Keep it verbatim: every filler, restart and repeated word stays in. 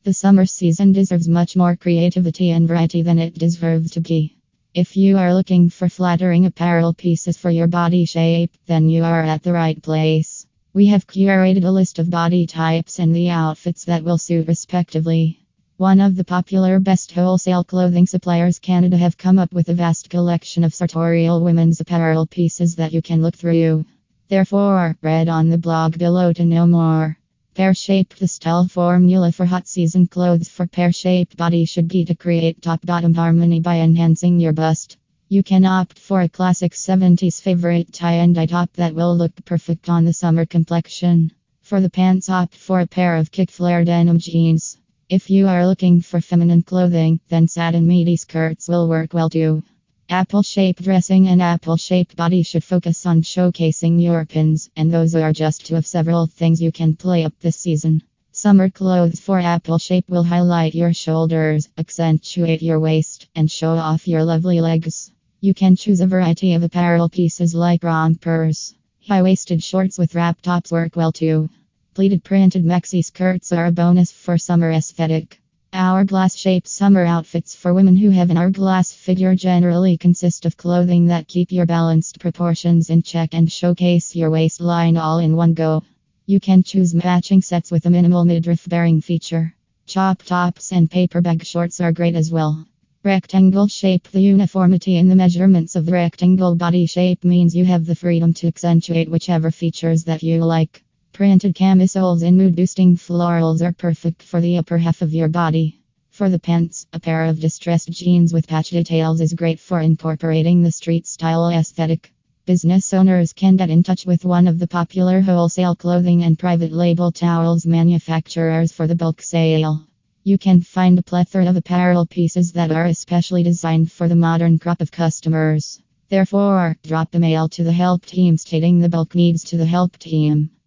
The summer season deserves much more creativity and variety than it deserves to be. If you are looking for flattering apparel pieces for your body shape, then you are at the right place. We have curated a list of body types and the outfits that will suit respectively. One of the popular best wholesale clothing suppliers Canada have come up with a vast collection of sartorial women's apparel pieces that you can look through. Therefore, read on the blog below to know more. Pear-shaped. The style formula for hot season clothes for pear-shaped body should be to create top-bottom harmony by enhancing your bust. You can opt for a classic seventies favorite tie and dye top that will look perfect on the summer complexion. For the pants, opt for a pair of kick-flare denim jeans. If you are looking for feminine clothing, then satin midi skirts will work well too. Apple-shaped dressing and apple-shaped body should focus on showcasing your pins, and those are just two of several things you can play up this season. Summer clothes for apple shape will highlight your shoulders, accentuate your waist, and show off your lovely legs. You can choose a variety of apparel pieces like rompers. High-waisted shorts with wrap tops work well too. Pleated printed maxi skirts are a bonus for summer aesthetic. Hourglass-shaped summer outfits for women who have an hourglass figure generally consist of clothing that keep your balanced proportions in check and showcase your waistline all in one go. You can choose matching sets with a minimal midriff-bearing feature. Chop tops and paper bag shorts are great as well. Rectangle shape. The uniformity in the measurements of the rectangle body shape means you have the freedom to accentuate whichever features that you like. Printed camisoles in mood-boosting florals are perfect for the upper half of your body. For the pants, a pair of distressed jeans with patch details is great for incorporating the street-style aesthetic. Business owners can get in touch with one of the popular wholesale clothing and private label towels manufacturers for the bulk sale. You can find a plethora of apparel pieces that are especially designed for the modern crop of customers. Therefore, drop a mail to the help team stating the bulk needs to the help team.